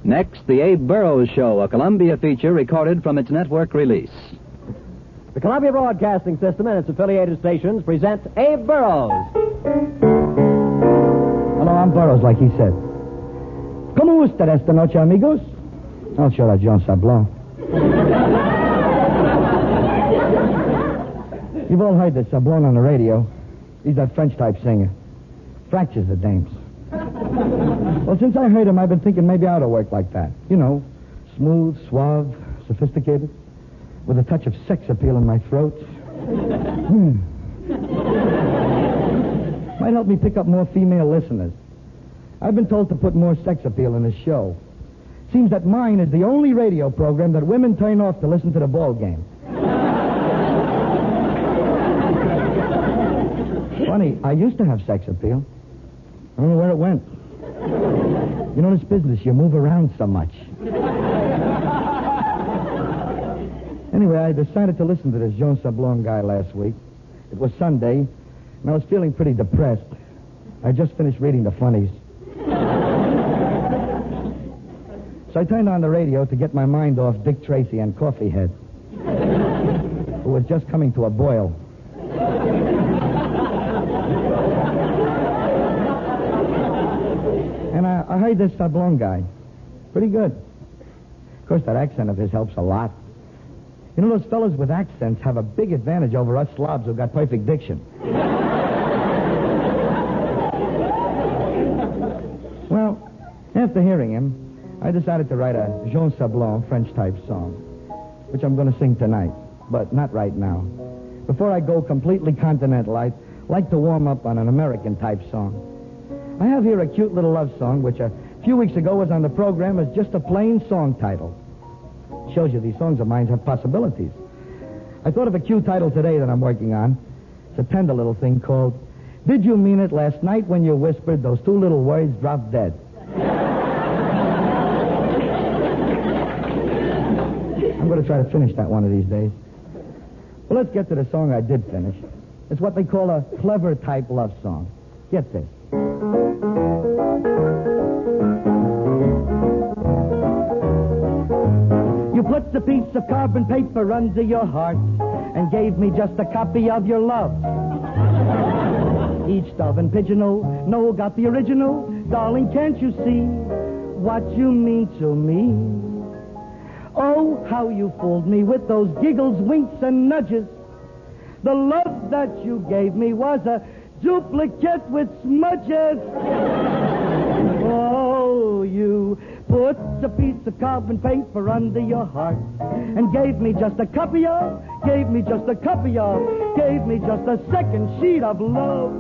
Next, the Abe Burrows Show, a Columbia feature recorded from its network release. The Columbia Broadcasting System and its affiliated stations present Abe Burrows. Hello, I'm Burrows, like he said. ¿Cómo usted esta noche, amigos? I'll show that John Sablon. You've all heard that Sablon on the radio. He's that French-type singer. Fractures the dames. Well, since I heard him, I've been thinking maybe I ought to work like that. You know, smooth, suave, sophisticated, with a touch of sex appeal in my throat. Might help me pick up more female listeners. I've been told to put more sex appeal in this show. Seems that mine is the only radio program that women turn off to listen to the ball game. Funny, I used to have sex appeal. I don't know where it went. You know, this business, you move around so much. Anyway, I decided to listen to this Jean Sablon guy last week. It was Sunday, and I was feeling pretty depressed. I just finished reading the funnies. So I turned on the radio to get my mind off Dick Tracy and Coffee Head, who was just coming to a boil. And I heard this Sablon guy. Pretty good. Of course, that accent of his helps a lot. You know, those fellas with accents have a big advantage over us slobs who got perfect diction. Well, after hearing him, I decided to write a Jean Sablon French-type song, which I'm going to sing tonight, but not right now. Before I go completely continental, I'd like to warm up on an American-type song. I have here a cute little love song, which a few weeks ago was on the program as just a plain song title. Shows you these songs of mine have possibilities. I thought of a cute title today that I'm working on. It's a tender little thing called Did You Mean It Last Night When You Whispered Those Two Little Words Dropped Dead? I'm going to try to finish that one of these days. Well, let's get to the song I did finish. It's what they call a clever type love song. Get this. You put a piece of carbon paper under your heart and gave me just a copy of your love. Each dove and pigeonhole, no, got the original. Darling, can't you see what you mean to me? Oh, how you fooled me with those giggles, winks, and nudges. The love that you gave me was a duplicate with smudges. Oh, you put a piece of carbon paper under your heart and gave me just a copy of, gave me just a second sheet of love.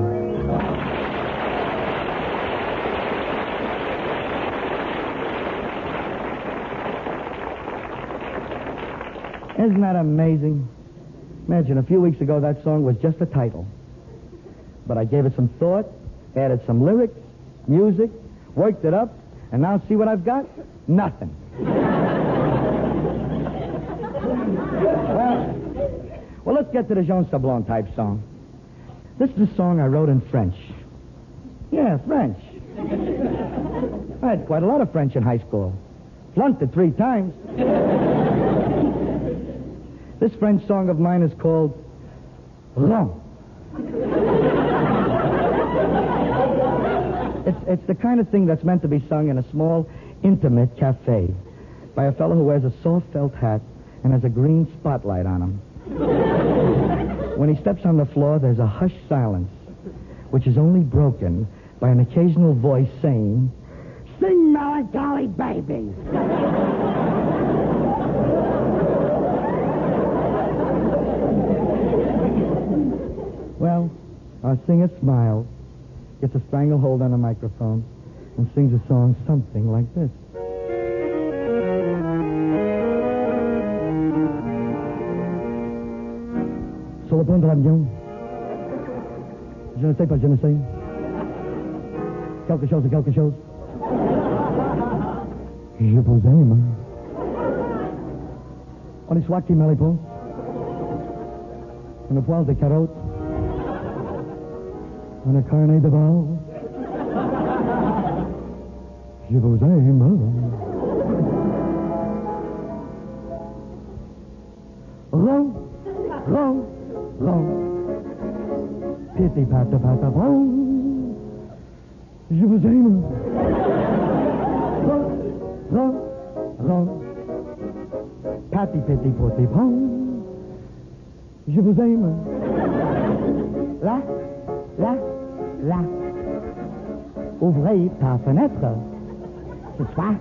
Isn't that amazing? Imagine, a few weeks ago, that song was just a title. But I gave it some thought, added some lyrics, music, worked it up, and now see what I've got? Nothing. Well, let's get to the Jean Sablon type song. This is a song I wrote in French. Yeah, French. I had quite a lot of French in high school. Flunked it 3 times. This French song of mine is called Rome. It's the kind of thing that's meant to be sung in a small, intimate cafe by a fellow who wears a soft felt hat and has a green spotlight on him. When he steps on the floor, there's a hushed silence, which is only broken by an occasional voice saying, "Sing, melancholy baby." Well, our singer smiles, gets a stranglehold on a microphone, and sings a song something like this. Sur le pont de l'avion, je ne sais pas, je ne sais. Quelque chose, quelque chose. Je vous aime. On est soit qui me répond. On a poil de carottes. On a carnet de veau. Je vous aime. Ron, ron. Patty, patty, potty, pom. Je vous aime. Là, là, là. Ouvrez ta fenêtre. Ce soir.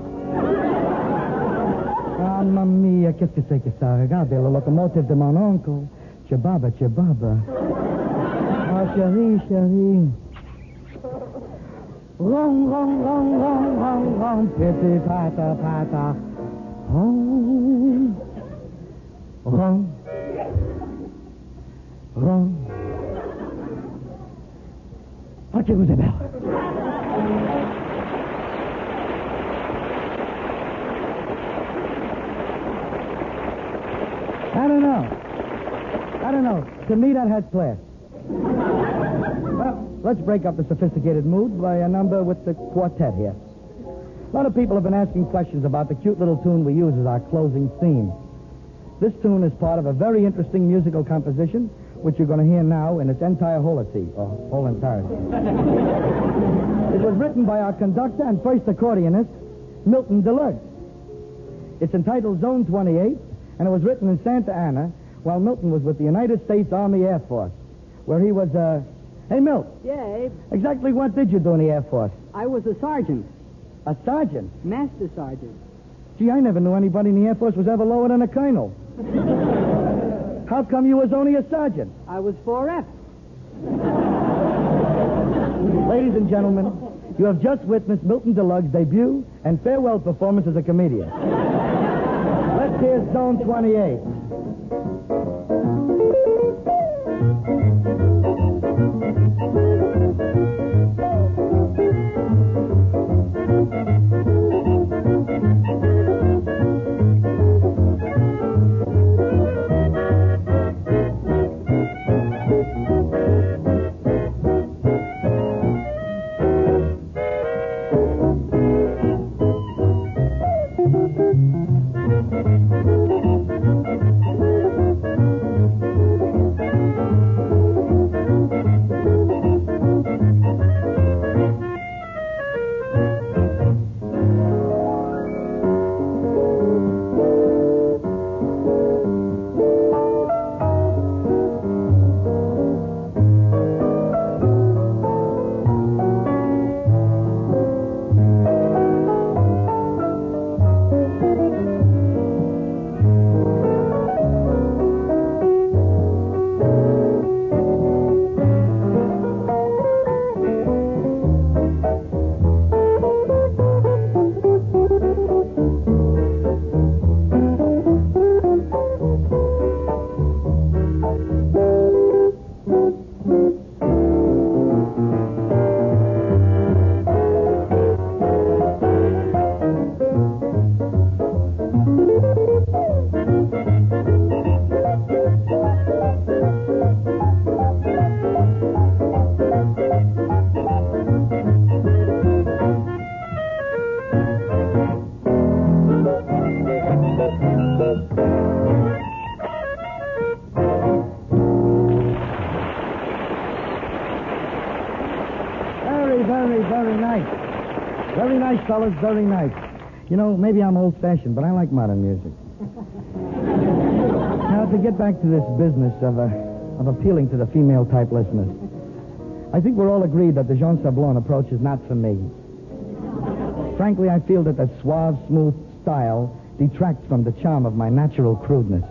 Ah, mamma mia, qu'est-ce que c'est que ça? Regardez, le locomotive de mon oncle. Chebaba, chebaba. Ah, chérie, chérie. Ron, ron, ron, ron, ron, ron. Piti, pata, pata. Ron. Ron. Ron. Ah, que vous aimez. I don't know. To me, that has class. Well, let's break up the sophisticated mood by a number with the quartet here. A lot of people have been asking questions about the cute little tune we use as our closing theme. This tune is part of a very interesting musical composition, which you're going to hear now in its entire wholity, or whole entirety. It was written by our conductor and first accordionist, Milton Deluxe. It's entitled Zone 28, and it was written in Santa Ana while Milton was with the United States Army Air Force, where he was, Hey, Milt. Yeah, Abe. Exactly what did you do in the Air Force? I was a sergeant. A sergeant? Master sergeant. Gee, I never knew anybody in the Air Force was ever lower than a colonel. How come you was only a sergeant? I was 4F. Ladies and gentlemen, you have just witnessed Milton Deluxe's debut and farewell performance as a comedian. Let's hear Zone 28. Very nice. Very nice, fellas, very nice. You know, maybe I'm old-fashioned, but I like modern music. Now, to get back to this business of appealing to the female-type listeners, I think we're all agreed that the Jean Sablon approach is not for me. Frankly, I feel that the suave, smooth style detracts from the charm of my natural crudeness.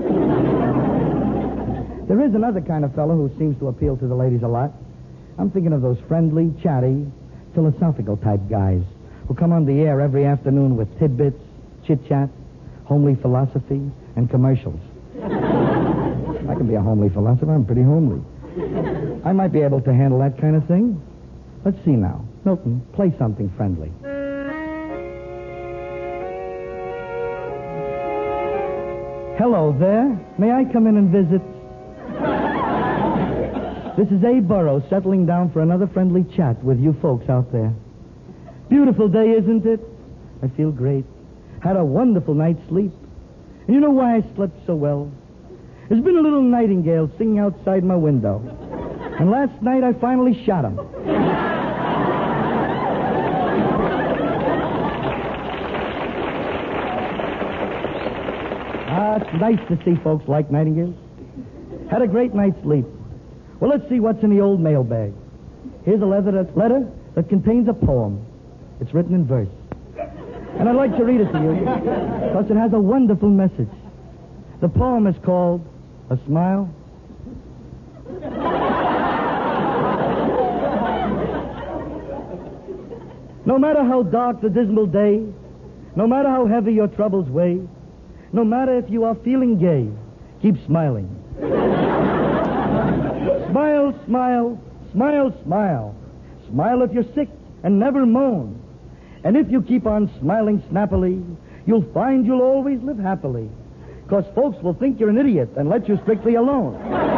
There is another kind of fellow who seems to appeal to the ladies a lot. I'm thinking of those friendly, chatty, philosophical-type guys who come on the air every afternoon with tidbits, chit-chat, homely philosophy, and commercials. I can be a homely philosopher. I'm pretty homely. I might be able to handle that kind of thing. Let's see now. Milton, play something friendly. Hello there. May I come in and visit? This is Abe Burrows settling down for another friendly chat with you folks out there. Beautiful day, isn't it? I feel great. Had a wonderful night's sleep. And you know why I slept so well? There's been a little nightingale singing outside my window. And last night I finally shot him. it's nice to see folks like Nightingale. Had a great night's sleep. Well, let's see what's in the old mailbag. Here's a letter that contains a poem. It's written in verse. And I'd like to read it to you because it has a wonderful message. The poem is called A Smile. No matter how dark the dismal day, no matter how heavy your troubles weigh, no matter if you are feeling gay, keep smiling. Smile, smile, smile, smile. Smile if you're sick and never moan. And if you keep on smiling snappily, you'll find you'll always live happily. Because folks will think you're an idiot and let you strictly alone.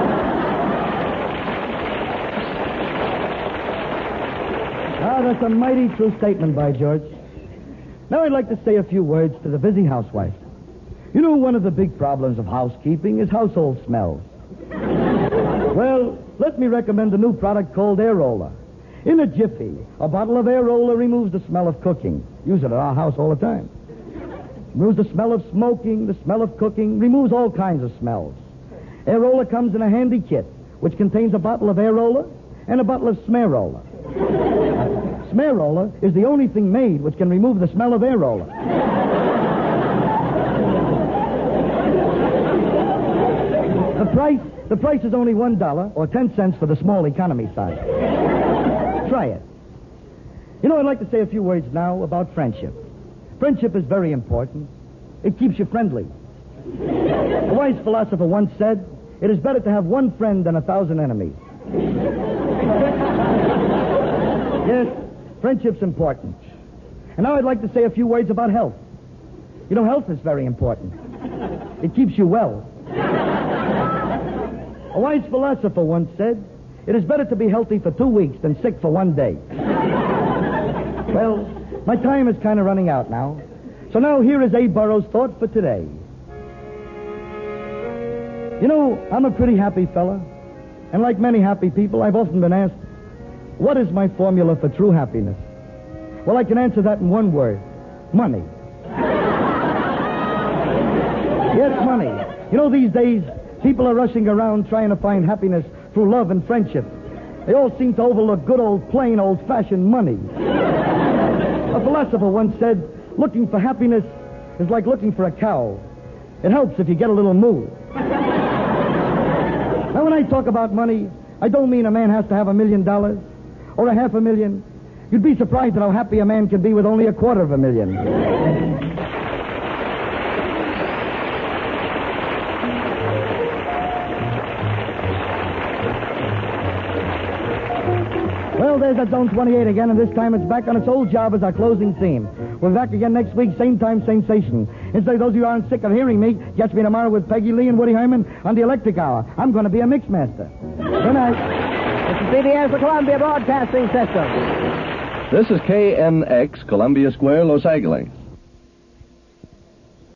That's a mighty true statement by George. Now I'd like to say a few words to the busy housewife. You know, one of the big problems of housekeeping is household smells. Well, let me recommend a new product called Air Roller. In a jiffy, a bottle of Air Roller removes the smell of cooking. Use it at our house all the time. Removes the smell of smoking, the smell of cooking, removes all kinds of smells. Air Roller comes in a handy kit, which contains a bottle of Air Roller and a bottle of Smear Roller. Smear Roller is the only thing made which can remove the smell of Air Roller. The price is only $1 or 10 cents for the small economy size. Try it. You know, I'd like to say a few words now about friendship. Friendship is very important. It keeps you friendly. A wise philosopher once said, "It is better to have one friend than 1,000 enemies." Yes, friendship's important. And now I'd like to say a few words about health. You know, health is very important. It keeps you well. A wise philosopher once said, "It is better to be healthy for 2 weeks than sick for 1 day." Well, my time is kind of running out now. So now here is Abe Burrows' thought for today. You know, I'm a pretty happy fella. And like many happy people, I've often been asked, what is my formula for true happiness? Well, I can answer that in one word. Money. Yes, money. You know, these days, people are rushing around trying to find happiness through love and friendship. They all seem to overlook good old, plain, old-fashioned money. A philosopher once said, looking for happiness is like looking for a cow. It helps if you get a little moo. Now, when I talk about money, I don't mean a man has to have $1 million or $500,000. You'd be surprised at how happy a man can be with only $250,000. Well, there's that Zone 28 again, and this time it's back on its old job as our closing theme. We're back again next week, same time, same station. Instead, those of you who aren't sick of hearing me, catch me tomorrow with Peggy Lee and Woody Herman on the Electric Hour. I'm going to be a mixmaster. Good night. This is CBS, the Columbia Broadcasting System. This is KNX, Columbia Square, Los Angeles.